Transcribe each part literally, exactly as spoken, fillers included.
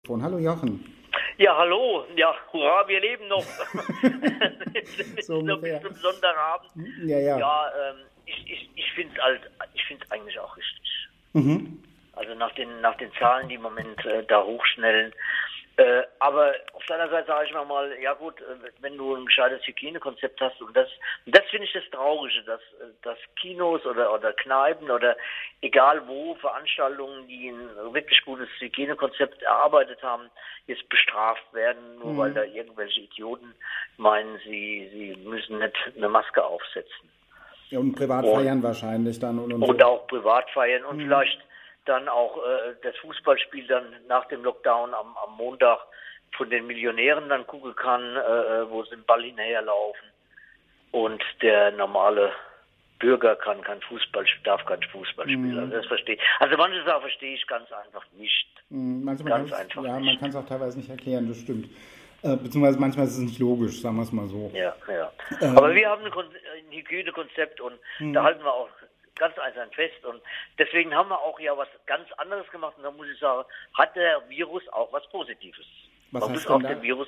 Hallo Jochen. Ja, hallo. Ja, hurra, wir leben noch. So noch ungefähr. bis zum Sonntagabend. Ja, ja. Ja, ähm, ich, ich, ich finde es halt, ich finde es eigentlich auch richtig. Mhm. Also nach den, nach den Zahlen, die im Moment äh, da hochschnellen. Äh, aber auf der anderen Seite sage ich mir mal, ja gut, äh, wenn du ein gescheites Hygienekonzept hast, und das, und das finde ich das Traurige, dass, äh, dass Kinos oder, oder Kneipen oder egal wo Veranstaltungen, die ein wirklich gutes Hygienekonzept erarbeitet haben, jetzt bestraft werden, nur Mhm. weil da irgendwelche Idioten meinen, sie, sie müssen nicht eine Maske aufsetzen. Ja, und privat Und- feiern wahrscheinlich dann und, und, Und so. auch privat feiern und Mhm. vielleicht dann auch äh, das Fußballspiel dann nach dem Lockdown am, am Montag von den Millionären dann gucken kann, äh, wo sie den Ball hinterherlaufen. Und der normale Bürger kann kein Fußball, darf kein Fußball spielen. Mhm. Also das verstehe ich. Also manche Sachen verstehe ich ganz einfach nicht. Mhm. Manchmal Ganz kann's- einfach ja, man nicht. kann es auch teilweise nicht erklären, das stimmt. Äh, beziehungsweise manchmal ist es nicht logisch, sagen wir es mal so. Ja, ja. Ähm. Aber wir haben ein, Kon ein Hygienekonzept und Mhm. da halten wir auch ganz einfach fest. Und deswegen haben wir auch ja was ganz anderes gemacht. Und da muss ich sagen, hat der Virus auch was Positives. Was Man hast muss du auch denn da? den Virus.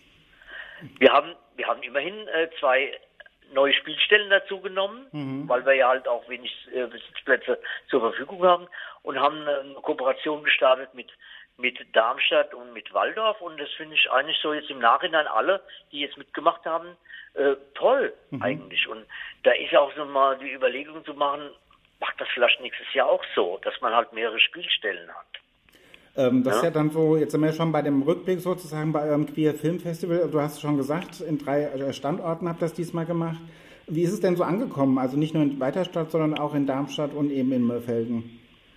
Wir haben, wir haben immerhin äh, zwei neue Spielstellen dazu genommen, Mhm. weil wir ja halt auch wenig äh, Sitzplätze zur Verfügung haben und haben äh, eine Kooperation gestartet mit mit Darmstadt und mit Walldorf, und das finde ich eigentlich so jetzt im Nachhinein alle, die jetzt mitgemacht haben, äh, toll Mhm. eigentlich. Und da ist ja auch so mal die Überlegung zu machen, macht das vielleicht nächstes Jahr auch so, dass man halt mehrere Spielstellen hat. Ähm, das ist Ja. ja dann so, jetzt sind wir schon bei dem Rückblick sozusagen bei eurem Queer Film Festival. Du hast schon gesagt, in drei äh, Standorten habt ihr das diesmal gemacht. Wie ist es denn so angekommen? Also nicht nur in Weiterstadt, sondern auch in Darmstadt und eben in Mörfelden.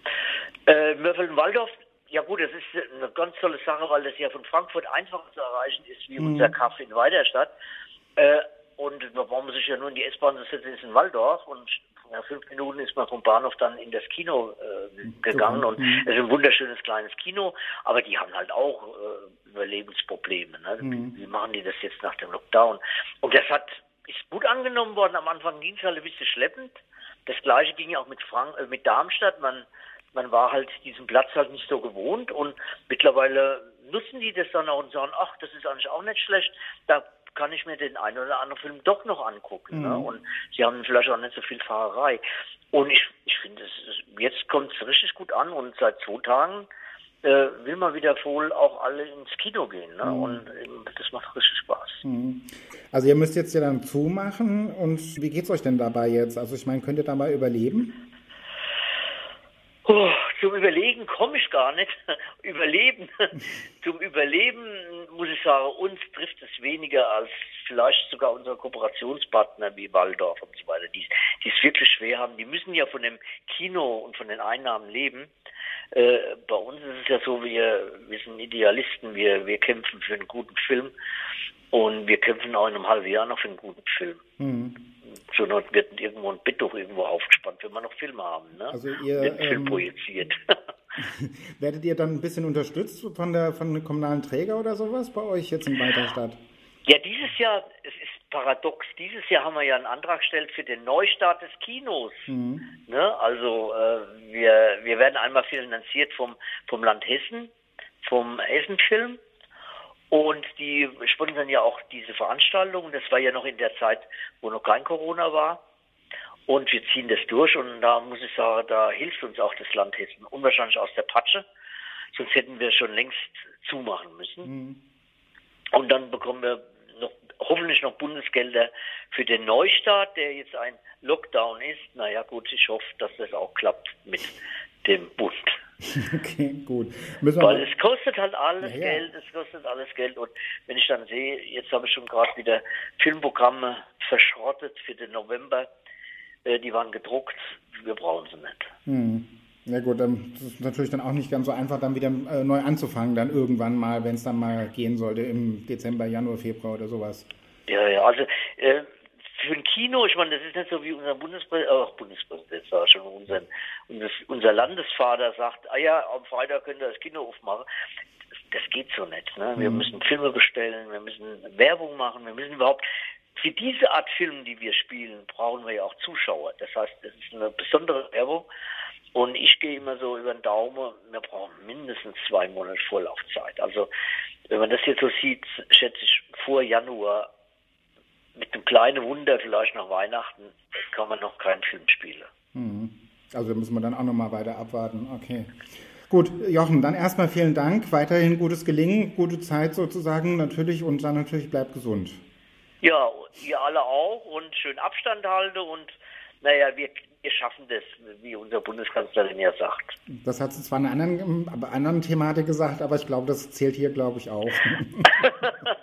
Äh, Mörfelden-Walldorf, ja gut, das ist eine ganz tolle Sache, weil das ja von Frankfurt einfacher zu erreichen ist, wie Mhm. unser Kaff in Weiterstadt. Äh, und da braucht man sich ja nur in die S-Bahn zu setzen, ist in Walldorf, und nach fünf Minuten ist man vom Bahnhof dann in das Kino äh, gegangen. Super. Und Mhm. es ist ein wunderschönes kleines Kino, aber die haben halt auch äh, Überlebensprobleme. Ne? Mhm. Wie, wie machen die das jetzt nach dem Lockdown? Und das hat ist gut angenommen worden. Am Anfang ging es halt ein bisschen schleppend. Das gleiche ging ja auch mit Frank äh, mit Darmstadt. Man man war halt diesen Platz halt nicht so gewohnt, und mittlerweile nutzen die das dann auch und sagen, ach, das ist eigentlich auch nicht schlecht, da kann ich mir den einen oder anderen Film doch noch angucken. Mhm. Ne? Und sie haben vielleicht auch nicht so viel Fahrerei. Und ich, ich finde, es ist- jetzt kommt es richtig gut an, und seit zwei Tagen äh, will man wieder wohl auch alle ins Kino gehen. Ne? Mhm. Und ähm, das macht richtig Spaß. Mhm. Also ihr müsst jetzt ja dann zumachen, und wie geht's euch denn dabei jetzt? Also ich meine, könnt ihr dabei überleben? Oh, zum Überlegen komme ich gar nicht. Überleben. Zum Überleben muss ich sagen, uns trifft es weniger als vielleicht sogar unsere Kooperationspartner wie Walldorf und so weiter, die die es wirklich schwer haben. Die müssen ja von dem Kino und von den Einnahmen leben. Äh, bei uns ist es ja so, wir, wir sind Idealisten, wir, wir kämpfen für einen guten Film, und wir kämpfen auch in einem halben Jahr noch für einen guten Film. Mhm. Zur Not wird irgendwo ein Betttuch irgendwo aufgespannt, wenn wir noch Filme haben. Ne? Also ihr, Wird ein Film ähm, projiziert. Werdet ihr dann ein bisschen unterstützt von der von einem kommunalen Träger oder sowas bei euch jetzt in Weiterstadt? Ja, dieses Jahr, es ist paradox, dieses Jahr haben wir ja einen Antrag gestellt für den Neustart des Kinos. Mhm. Ne? Also äh, wir, wir werden einmal finanziert vom, vom Land Hessen, vom Hessenfilm, und die sponsern ja auch diese Veranstaltung. Das war ja noch in der Zeit, wo noch kein Corona war. Und wir ziehen das durch, und da muss ich sagen, da hilft uns auch das Land Hessen. Unwahrscheinlich aus der Patsche, sonst hätten wir schon längst zumachen müssen. Mhm. Und dann bekommen wir noch, hoffentlich noch Bundesgelder für den Neustart, der jetzt ein Lockdown ist. Naja gut, ich hoffe, dass das auch klappt mit dem Bund. Okay, gut. Müssen wir Weil mal, es kostet halt alles Ja, ja. Geld, es kostet alles Geld. Und wenn ich dann sehe, jetzt habe ich schon gerade wieder Filmprogramme verschrottet für den November, äh, die waren gedruckt, wir brauchen sie nicht. hm. Ja gut, ähm, das ist natürlich dann auch nicht ganz so einfach, dann wieder äh, neu anzufangen, dann irgendwann mal, wenn es dann mal gehen sollte, im Dezember, Januar, Februar oder sowas. Ja, ja, also äh, für ein Kino, ich meine, das ist nicht so wie unser Bundespräsident, ach, Bundespräsident, sag ich schon, unser, unser, unser Landesvater sagt, ah ja, am Freitag könnt ihr das Kino aufmachen. Das, das geht so nicht. Ne? Wir Mhm. müssen Filme bestellen, wir müssen Werbung machen, wir müssen überhaupt, für diese Art Film, die wir spielen, brauchen wir ja auch Zuschauer. Das heißt, es ist eine besondere Werbung. Und ich gehe immer so über den Daumen, wir brauchen mindestens zwei Monate Vorlaufzeit. Also wenn man das jetzt so sieht, schätze ich, vor Januar mit einem kleinen Wunder, vielleicht nach Weihnachten, kann man noch keinen Film spielen. Mhm. Also müssen wir dann auch nochmal weiter abwarten. Okay. Gut, Jochen, dann erstmal vielen Dank. Weiterhin gutes Gelingen, gute Zeit sozusagen natürlich und dann natürlich bleibt gesund. Ja, ihr alle auch und schön Abstand halten und naja, wir, wir schaffen das, wie unser Bundeskanzlerin ja sagt. Das hat sie zwar in einer anderen, aber anderen Thematik gesagt, aber ich glaube, das zählt hier, glaube ich, auch.